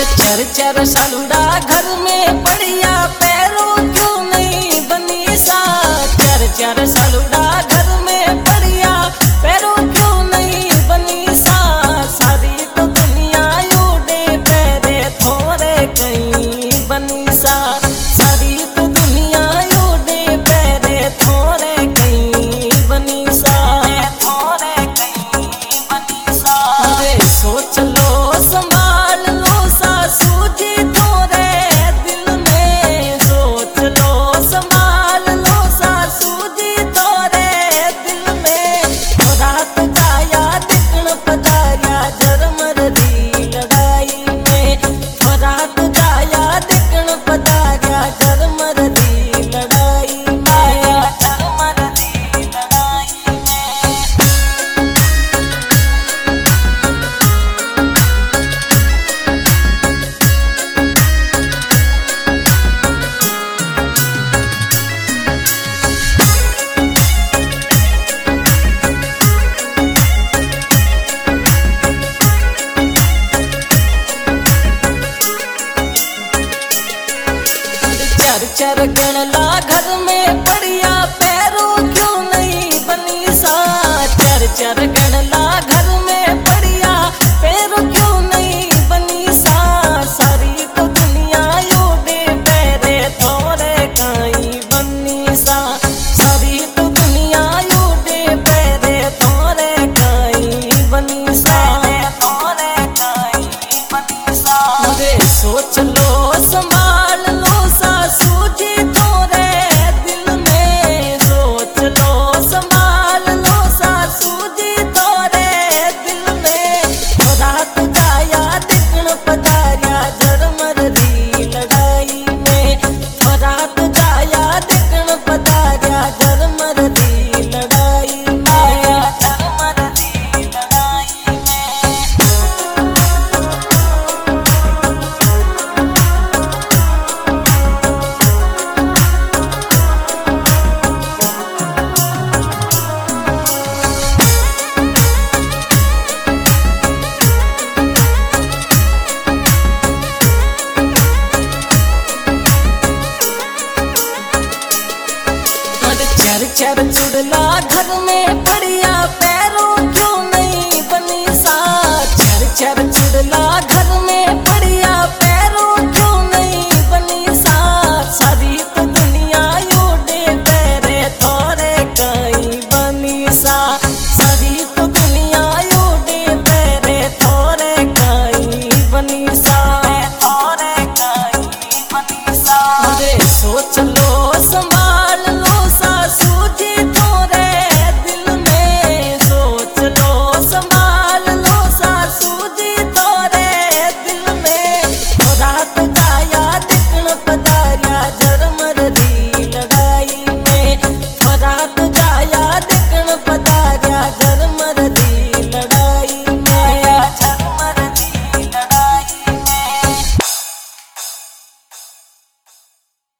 चर चर सालुड़ा घर में बढ़िया पैरों क्यों नहीं बनी सा। चर चर सालुड़ा घर में बढ़िया पैरों क्यों नहीं बनी सा। सारी तो दुनिया उड़े पैरे थोड़े कहीं बनी सा। सारी तो दुनिया उड़े पैरे थोड़े कहीं बनी सा। थोड़े कहीं बनी सा। अरे सोच लो संभाल लो सासू जी थोड़े दिल में। सोच लो संभाल लो सासू जी थोड़े दिल में। रात जाया दिखण पधारिया जरमर दी लड़ाई में। रात जाया दिखण पधारिया जरमर दी लड़ाई में। जरमर दी लड़ाई में। चर चर गणला घर में बढ़िया पैरों क्यों नहीं बनी सा। चर चर गणला घर में बढ़िया पैरों क्यों नहीं बनी सा। सारी तो दुनिया उड़े पैरे थोड़े कहीं बनी सा। सारी तो दुनिया उड़े पैरे थोड़े कहीं बनी सा। थोड़े कहीं बनी सा। अरे सोच लो संभाल लो सासू जी थोड़े दिल में। सोच लो संभाल लो सासू जी थोड़े दिल में। रात जाया दिखण पधारिया जरमर दी लड़ाई में। रात जाया दिखण पधारिया जरमर दी लड़ाई में। जरमर दी लड़ाई में। चर चर चुड़ला घर में